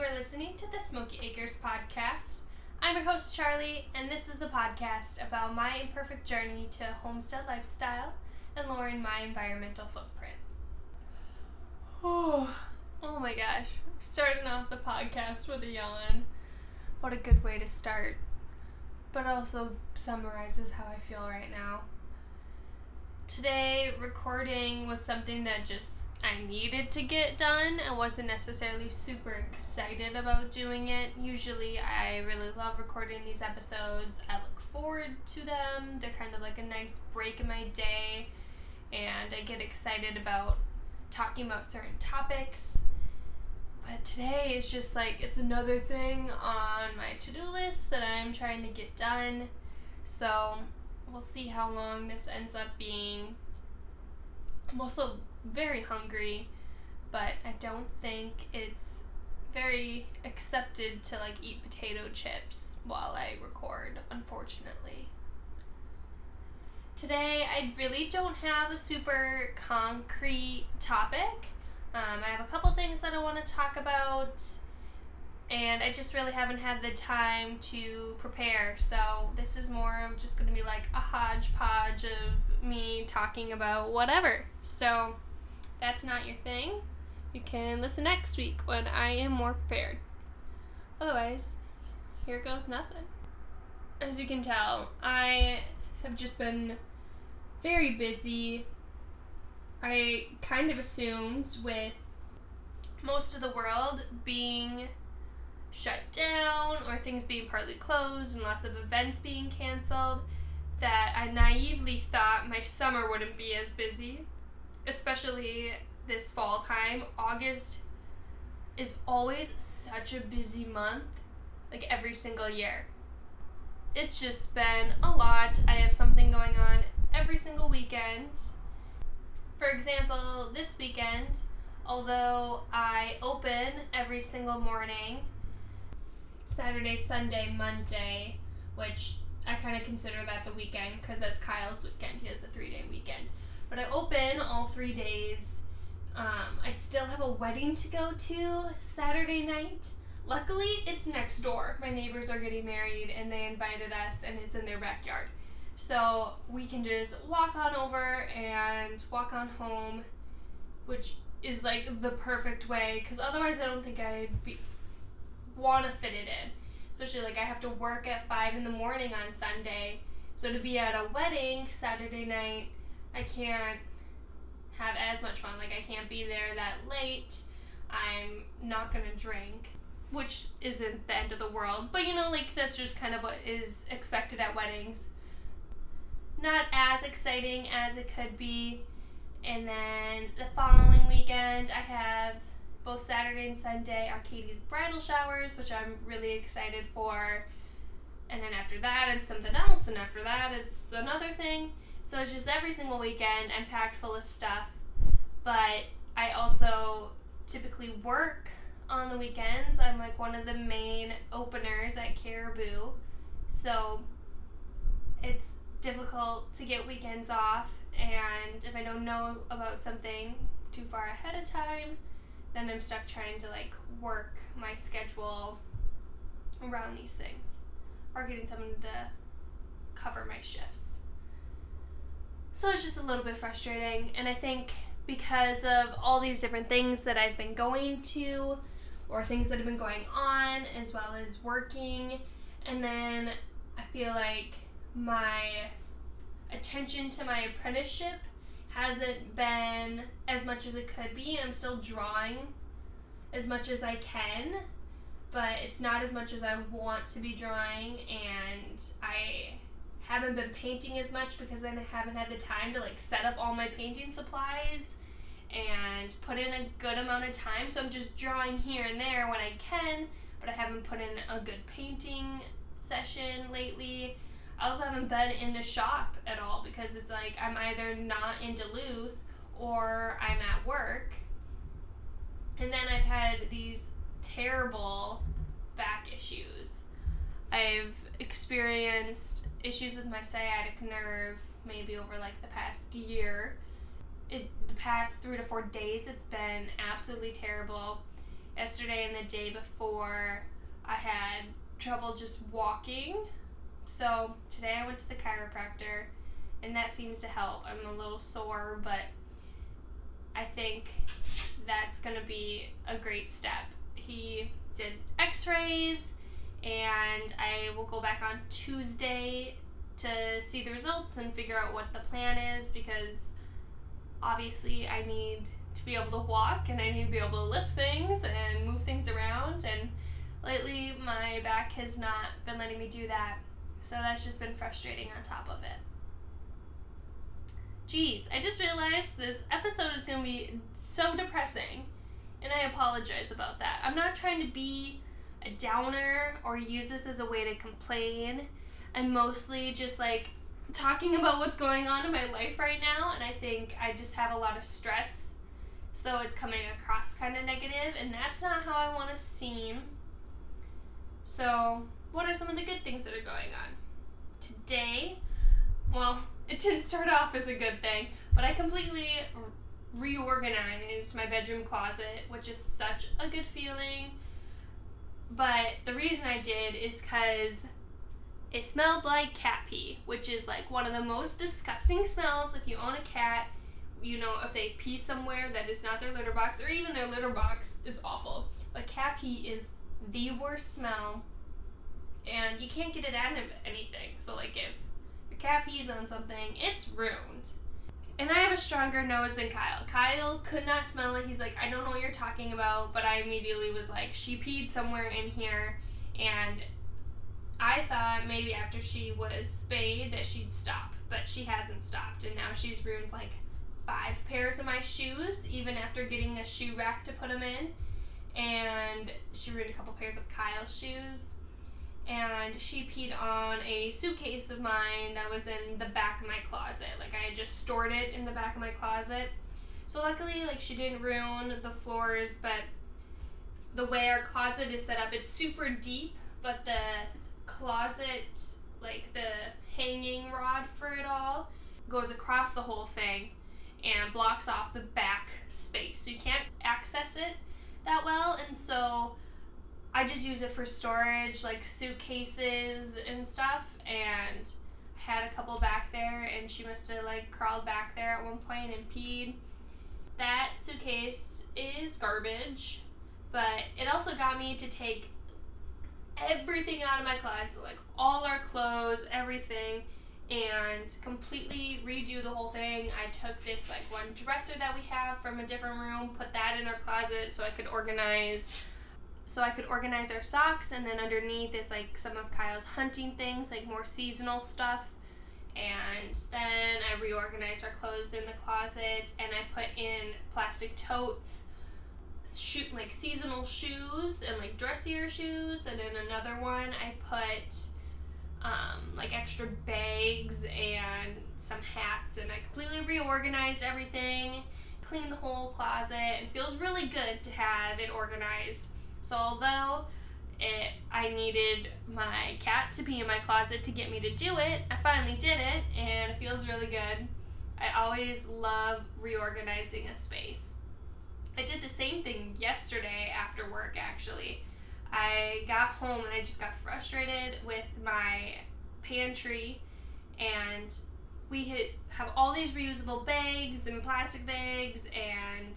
You are listening to the Smoky Acres podcast. I'm your host, Charlie, and this is the podcast about my imperfect journey to a homestead lifestyle and lowering my environmental footprint. Oh my gosh. Starting off the podcast with a yawn. What a good way to start. But also summarizes how I feel right now. Today, recording was something that I needed to get done. I wasn't necessarily super excited about doing it. Usually, I really love recording these episodes. I look forward to them. They're kind of like a nice break in my day, and I get excited about talking about certain topics. But today, it's just it's another thing on my to-do list that I'm trying to get done. So, we'll see how long this ends up being. I'm also very hungry, but I don't think it's very accepted to eat potato chips while I record, unfortunately. Today, I really don't have a super concrete topic. I have a couple things that I want to talk about, and I just really haven't had the time to prepare, so this is more of just going to be a hodgepodge of me talking about whatever. So, if that's not your thing, you can listen next week when I am more prepared. Otherwise, here goes nothing. As you can tell, I have just been very busy. I kind of assumed with most of the world being shut down or things being partly closed and lots of events being canceled that I naively thought my summer wouldn't be as busy, especially this fall time. August is always such a busy month, every single year. It's just been a lot. I have something going on every single weekend. For example, this weekend, although I open every single morning, Saturday, Sunday, Monday, which I kind of consider that the weekend because that's Kyle's weekend. He has a 3-day weekend. But I open all 3 days. I still have a wedding to go to Saturday night. Luckily, it's next door. My neighbors are getting married and they invited us and it's in their backyard. So we can just walk on over and walk on home, which is the perfect way, because otherwise I don't think I'd want to fit it in. Especially I have to work at 5 in the morning on Sunday. So to be at a wedding Saturday night, I can't have as much fun. I can't be there that late. I'm not going to drink, which isn't the end of the world. But that's just kind of what is expected at weddings. Not as exciting as it could be. And then the following weekend, I have both Saturday and Sunday are Katie's bridal showers, which I'm really excited for. And then after that, it's something else. And after that, it's another thing. So it's just every single weekend, I'm packed full of stuff. But I also typically work on the weekends. I'm one of the main openers at Caribou. So it's difficult to get weekends off, and if I don't know about something too far ahead of time, then I'm stuck trying to work my schedule around these things or getting someone to cover my shifts. So it's just a little bit frustrating, and I think because of all these different things that I've been going to or things that have been going on as well as working, and then I feel my attention to my apprenticeship hasn't been as much as it could be. I'm still drawing as much as I can, but it's not as much as I want to be drawing, and I haven't been painting as much because then I haven't had the time to set up all my painting supplies and put in a good amount of time. So I'm just drawing here and there when I can, but I haven't put in a good painting session lately. I also haven't been in the shop at all because it's I'm either not in Duluth or I'm at work. And then I've had these terrible back issues. I've experienced issues with my sciatic nerve maybe over the past year. The past 3 to 4 days, it's been absolutely terrible. Yesterday and the day before, I had trouble just walking. So today I went to the chiropractor, and that seems to help. I'm a little sore, but I think that's going to be a great step. He did x-rays, and I will go back on Tuesday to see the results and figure out what the plan is, because obviously I need to be able to walk, and I need to be able to lift things and move things around, and lately my back has not been letting me do that, so that's just been frustrating on top of it. Geez, I just realized this episode is going to be so depressing, and I apologize about that. I'm not trying to be a downer or use this as a way to complain. I'm mostly just talking about what's going on in my life right now, and I think I just have a lot of stress, so it's coming across kind of negative, and that's not how I want to seem. So, what are some of the good things that are going on? Today, well, it didn't start off as a good thing, but I completely reorganized my bedroom closet, which is such a good feeling. But the reason I did is because it smelled like cat pee, which is one of the most disgusting smells. If you own a cat, if they pee somewhere that is not their litter box, or even their litter box is awful. But cat pee is the worst smell, and you can't get it out of anything. So if your cat pees on something, it's ruined. And I have a stronger nose than Kyle. Kyle could not smell it. He's like, I don't know what you're talking about, but I immediately was like, she peed somewhere in here, and I thought maybe after she was spayed that she'd stop, but she hasn't stopped, and now she's ruined 5 pairs of my shoes, even after getting a shoe rack to put them in, and she ruined a couple pairs of Kyle's shoes, and she peed on a suitcase of mine that was in the back of my closet. I had just stored it in the back of my closet, so luckily she didn't ruin the floors, but the way our closet is set up, it's super deep, but the closet, the hanging rod for it all, goes across the whole thing and blocks off the back space, so you can't access it that well, and so I just use it for storage, suitcases and stuff, and I had a couple back there, and she must have crawled back there at one point and peed. That suitcase is garbage, but it also got me to take everything out of my closet, all our clothes, everything, and completely redo the whole thing. I took this one dresser that we have from a different room, put that in our closet so I could organize our socks, and then underneath is some of Kyle's hunting things, more seasonal stuff. And then I reorganized our clothes in the closet, and I put in plastic totes, seasonal shoes and dressier shoes, and in another one I put extra bags and some hats, and I completely reorganized everything, cleaned the whole closet, and it feels really good to have it organized. So although I needed my cat to be in my closet to get me to do it, I finally did it, and it feels really good. I always love reorganizing a space. I did the same thing yesterday after work, actually. I got home and I just got frustrated with my pantry, and we have all these reusable bags and plastic bags and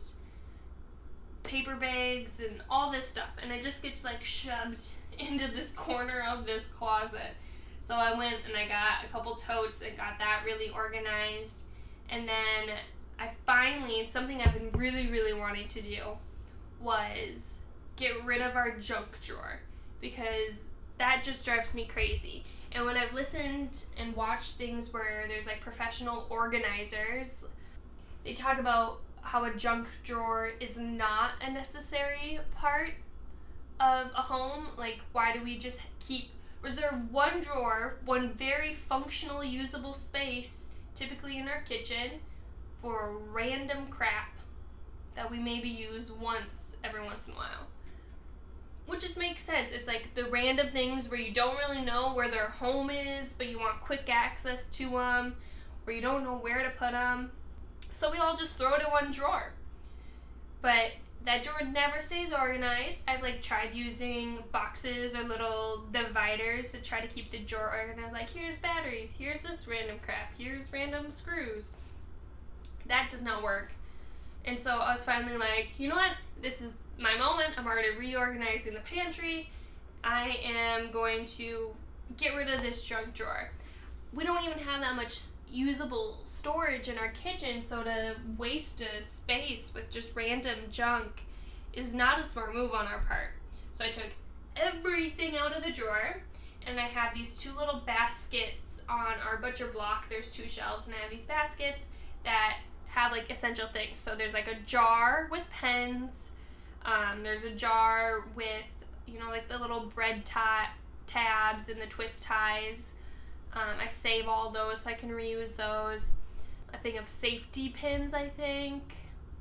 paper bags and all this stuff, and it just gets shoved into this corner of this closet. So I went and I got a couple totes and got that really organized, and then I finally, something I've been really, really wanting to do was get rid of our junk drawer, because that just drives me crazy. And when I've listened and watched things where there's professional organizers, they talk about how a junk drawer is not a necessary part of a home. Why do we just reserve one drawer, one very functional, usable space, typically in our kitchen, for random crap that we maybe use every once in a while? Which just makes sense. It's the random things where you don't really know where their home is, but you want quick access to them, or you don't know where to put them. So we all just throw it in one drawer. But that drawer never stays organized. I've like tried using boxes or little dividers to try to keep the drawer organized. Like, here's batteries, here's this random crap, here's random screws. That does not work. And so I was finally like, you know what? This is my moment. I'm already reorganizing the pantry. I am going to get rid of this junk drawer. We don't even have that much usable storage in our kitchen, so to waste a space with just random junk is not a smart move on our part. So I took everything out of the drawer, and I have these 2 little baskets on our butcher block. There's 2 shelves, and I have these baskets that have like essential things. So there's like a jar with pens, there's a jar with, you know, like the little bread tabs and the twist ties. I save all those so I can reuse those. A thing of safety pins, I think.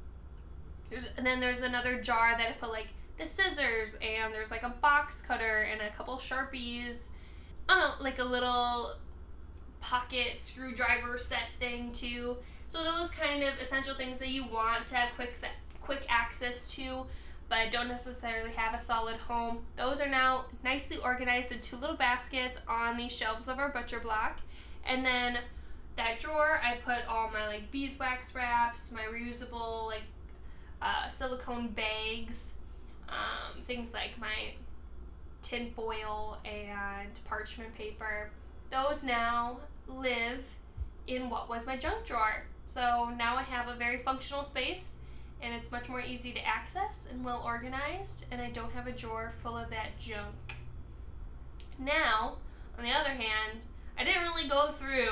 And then there's another jar that I put like the scissors, and there's like a box cutter and a couple Sharpies. I don't know, like a little pocket screwdriver set thing too. So those kind of essential things that you want to have quick access to, but don't necessarily have a solid home. Those are now nicely organized in 2 little baskets on the shelves of our butcher block. And then that drawer, I put all my like beeswax wraps, my reusable like silicone bags, things like my tin foil and parchment paper. Those now live in what was my junk drawer. So now I have a very functional space, and it's much more easy to access and well organized, and I don't have a drawer full of that junk. Now, on the other hand, I didn't really go through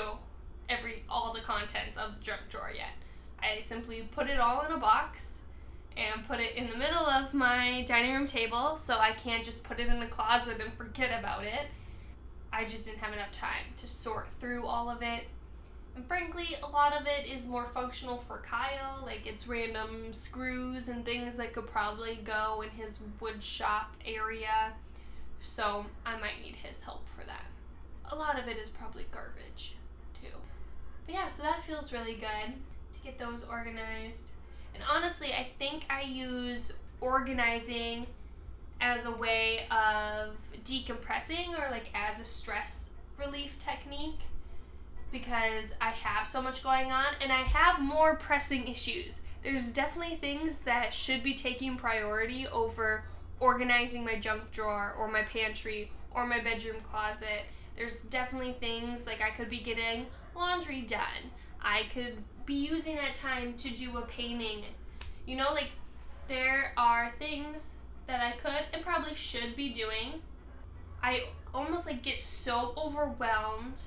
all the contents of the junk drawer yet. I simply put it all in a box and put it in the middle of my dining room table, so I can't just put it in the closet and forget about it. I just didn't have enough time to sort through all of it. And frankly, a lot of it is more functional for Kyle. Like, it's random screws and things that could probably go in his wood shop area. So I might need his help for that. A lot of it is probably garbage, too. But yeah, so that feels really good to get those organized. And honestly, I think I use organizing as a way of decompressing, or like as a stress relief technique, because I have so much going on and I have more pressing issues. There's definitely things that should be taking priority over organizing my junk drawer or my pantry or my bedroom closet. There's definitely things like I could be getting laundry done. I could be using that time to do a painting. You know, like, there are things that I could and probably should be doing. I almost like get so overwhelmed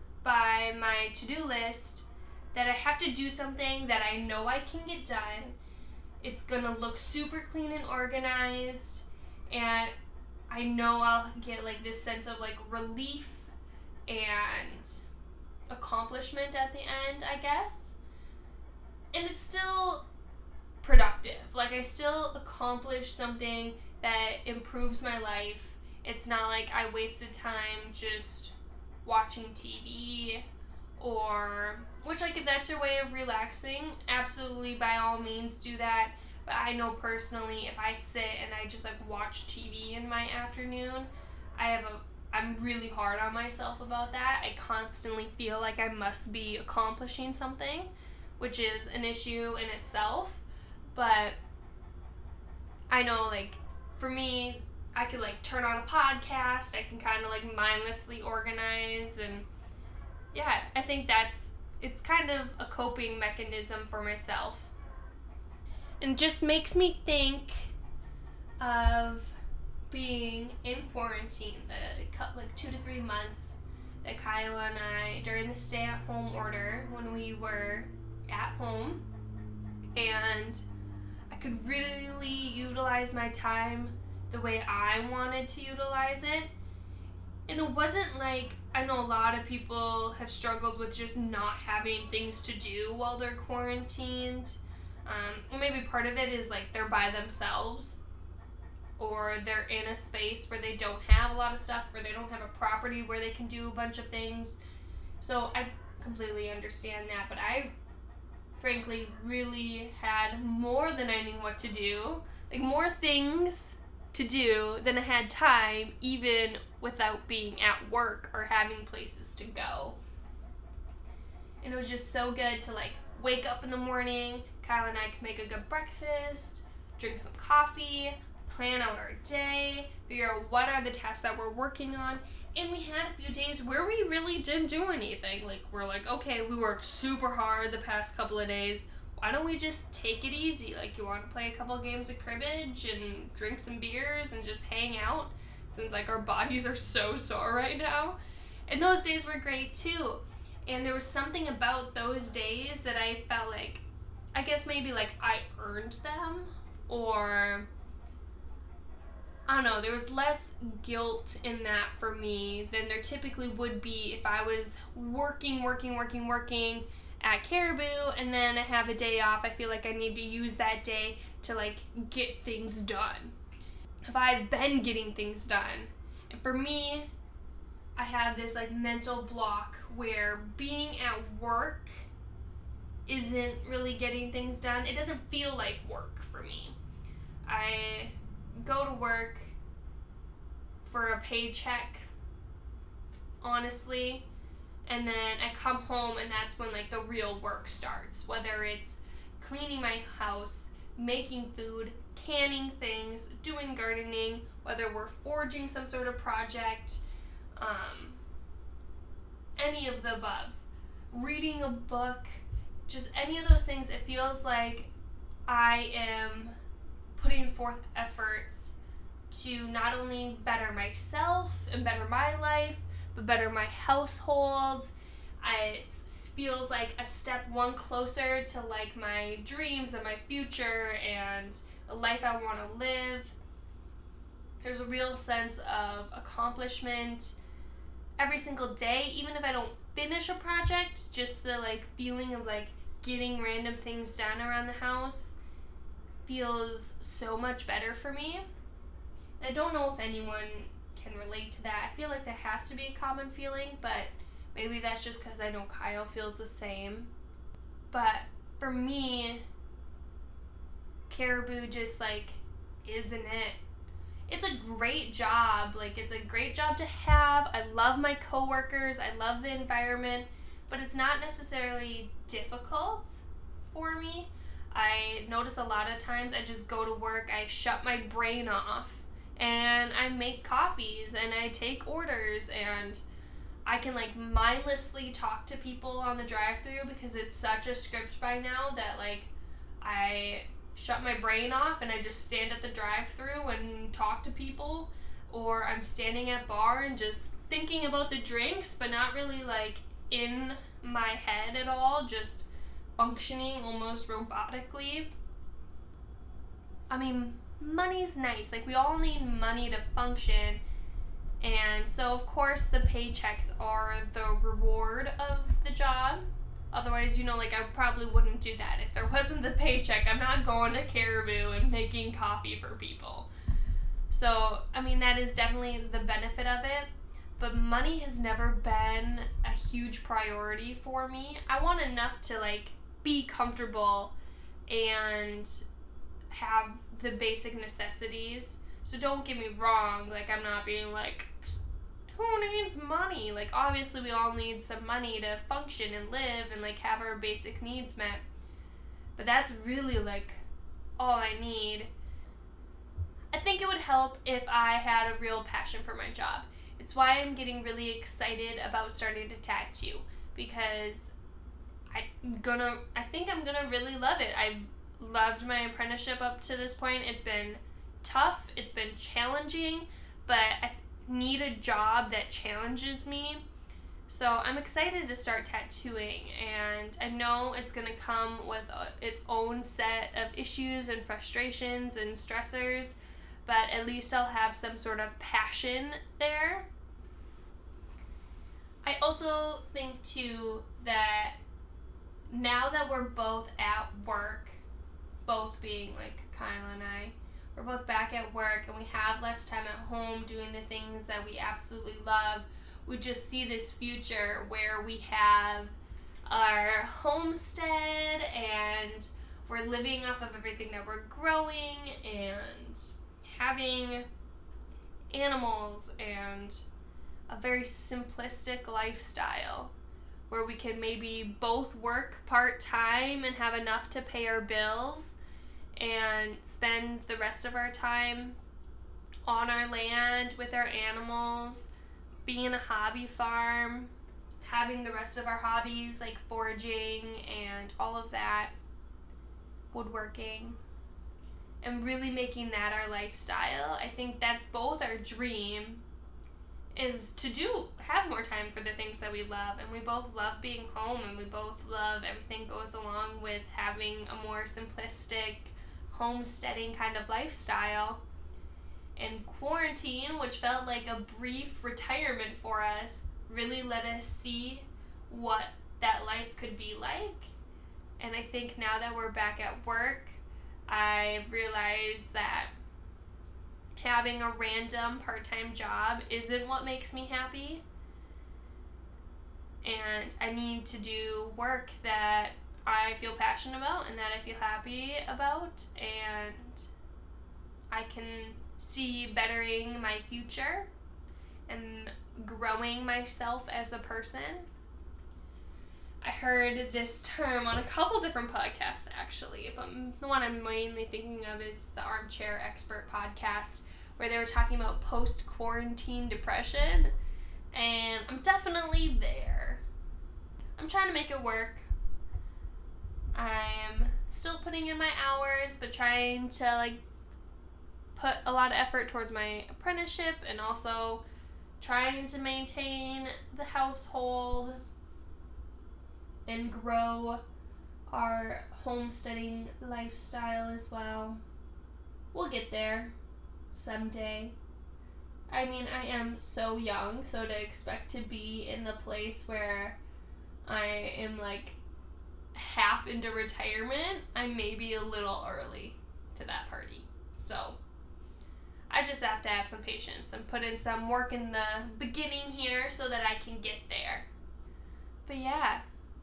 by my to-do list that I have to do something that I know I can get done. It's gonna look super clean and organized, and I know I'll get like this sense of like relief and accomplishment at the end, I guess. And it's still productive. Like, I still accomplish something that improves my life. It's not like I wasted time just watching TV, or, which, like, if that's your way of relaxing, absolutely, by all means, do that. But I know personally, if I sit and I just, like, watch TV in my afternoon, I'm really hard on myself about that. I constantly feel like I must be accomplishing something, which is an issue in itself. But I know, like, for me, I could, like, turn on a podcast. I can kind of, like, mindlessly organize. And, yeah, I think it's kind of a coping mechanism for myself. And just makes me think of being in quarantine, like 2 to 3 months that Kyle and I, during the stay-at-home order, when we were at home, and I could really utilize my time the way I wanted to utilize it. And it wasn't like, I know a lot of people have struggled with just not having things to do while they're quarantined. Maybe part of it is like they're by themselves, or they're in a space where they don't have a lot of stuff, or they don't have a property where they can do a bunch of things. So I completely understand that, but I frankly really had more than I knew what to do. Like, more things to do than I had time, even without being at work or having places to go. And it was just so good to like wake up in the morning, Kyle and I could make a good breakfast, drink some coffee, plan out our day, figure out what are the tasks that we're working on. And we had a few days where we really didn't do anything. Like, we're like, okay, we worked super hard the past couple of days. Why don't we just take it easy? Like, you want to play a couple games of cribbage and drink some beers and just hang out, since like our bodies are so sore right now. And those days were great too. And there was something about those days that I felt like, I guess maybe like I earned them, or I don't know, there was less guilt in that for me than there typically would be if I was working at Caribou and then I have a day off. I feel like I need to use that day to like get things done. If I've been getting things done. And for me, I have this like mental block where being at work isn't really getting things done. It doesn't feel like work for me. I go to work for a paycheck, honestly, and then I come home and that's when like the real work starts, whether it's cleaning my house, making food, canning things, doing gardening, whether we're forging some sort of project, any of the above, reading a book, just any of those things. It feels like I am putting forth efforts to not only better myself and better my life, but better my household. It feels like a step one closer to like my dreams and my future and the life I want to live. There's a real sense of accomplishment every single day, even if I don't finish a project. Just the like feeling of like getting random things done around the house feels so much better for me. And I don't know if anyone can relate to that. I feel like that has to be a common feeling, but maybe that's just because I know Kyle feels the same. But for me, Caribou just like isn't it. It's a great job. Like, it's a great job to have. I love my coworkers. I love the environment, but it's not necessarily difficult for me. I notice a lot of times I just go to work, I shut my brain off, and I make coffees, and I take orders, and I can like mindlessly talk to people on the drive-thru because it's such a script by now that like I shut my brain off and I just stand at the drive-thru and talk to people, or I'm standing at bar and just thinking about the drinks but not really like in my head at all, just functioning almost robotically. I mean, money's nice. Like, we all need money to function. And so, of course, the paychecks are the reward of the job. Otherwise, you know, like, I probably wouldn't do that. If there wasn't the paycheck, I'm not going to Caribou and making coffee for people. So, I mean, that is definitely the benefit of it. But money has never been a huge priority for me. I want enough to, like, be comfortable and have the basic necessities. So don't get me wrong, like, I'm not being like, who needs money? Like, obviously we all need some money to function and live and like have our basic needs met. But that's really like all I need. I think it would help if I had a real passion for my job. It's why I'm getting really excited about starting to tattoo, because I think I'm gonna really love it. I've loved my apprenticeship up to this point. It's been tough, it's been challenging, but I need a job that challenges me. So I'm excited to start tattooing, and I know it's gonna come with its own set of issues and frustrations and stressors, but at least I'll have some sort of passion there. I also think too that now that we're both at work, both being like Kyle and I, we're both back at work and we have less time at home doing the things that we absolutely love. We just see this future where we have our homestead, and we're living off of everything that we're growing and having animals and a very simplistic lifestyle where we can maybe both work part-time and have enough to pay our bills and spend the rest of our time on our land with our animals, being a hobby farm, having the rest of our hobbies like foraging and all of that, woodworking, and really making that our lifestyle. I think that's both our dream, is to have more time for the things that we love, and we both love being home, and we both love everything goes along with having a more simplistic homesteading kind of lifestyle. And quarantine, which felt like a brief retirement for us, really let us see what that life could be like. And I think now that we're back at work, I've realized that having a random part-time job isn't what makes me happy. And I need to do work that I feel passionate about and that I feel happy about, and I can see bettering my future and growing myself as a person. I heard this term on a couple different podcasts, actually, but the one I'm mainly thinking of is the Armchair Expert podcast, where they were talking about post-quarantine depression, and I'm definitely there. I'm trying to make it work. I'm still putting in my hours, but trying to put a lot of effort towards my apprenticeship, and also trying to maintain the household and grow our homesteading lifestyle as well. We'll get there someday. I mean, I am so young, so to expect to be in the place where I am half into retirement, I may be a little early to that party. So I just have to have some patience and put in some work in the beginning here so that I can get there. But yeah,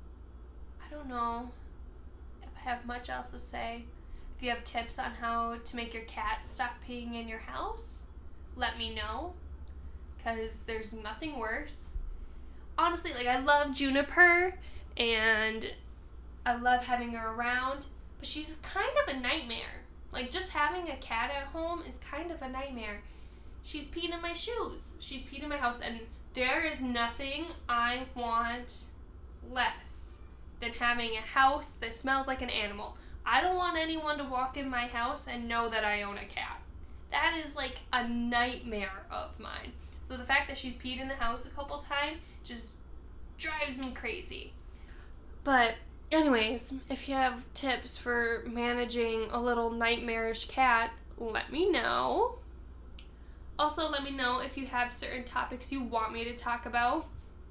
I don't know if I have much else to say. If you have tips on how to make your cat stop peeing in your house, let me know, because there's nothing worse. Honestly, I love Juniper and I love having her around, but she's kind of a nightmare. Just having a cat at home is kind of a nightmare. She's peed in my shoes. She's peed in my house, and there is nothing I want less than having a house that smells like an animal. I don't want anyone to walk in my house and know that I own a cat. That is a nightmare of mine. So the fact that she's peed in the house a couple times just drives me crazy. But anyways, if you have tips for managing a little nightmarish cat, let me know. Also, let me know if you have certain topics you want me to talk about.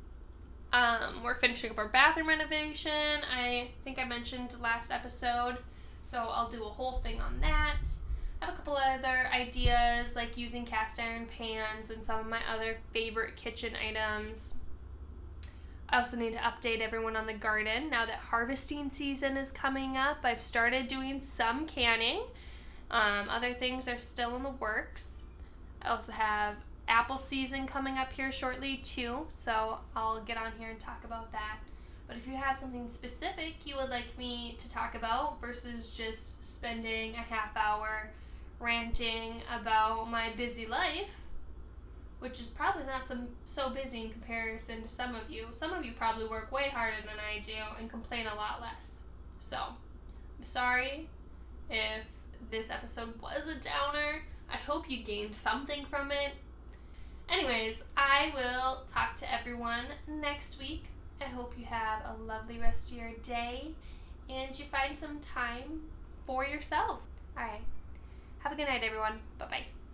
We're finishing up our bathroom renovation. I think I mentioned last episode, so I'll do a whole thing on that. I have a couple other ideas, like using cast iron pans and some of my other favorite kitchen items. I also need to update everyone on the garden now that harvesting season is coming up. I've started doing some canning. Other things are still in the works. I also have apple season coming up here shortly too, so I'll get on here and talk about that. But if you have something specific you would like me to talk about versus just spending a half hour ranting about my busy life, which is probably not so busy in comparison to some of you. Some of you probably work way harder than I do and complain a lot less. So, I'm sorry if this episode was a downer. I hope you gained something from it. Anyways, I will talk to everyone next week. I hope you have a lovely rest of your day and you find some time for yourself. Alright. Have a good night, everyone. Bye-bye.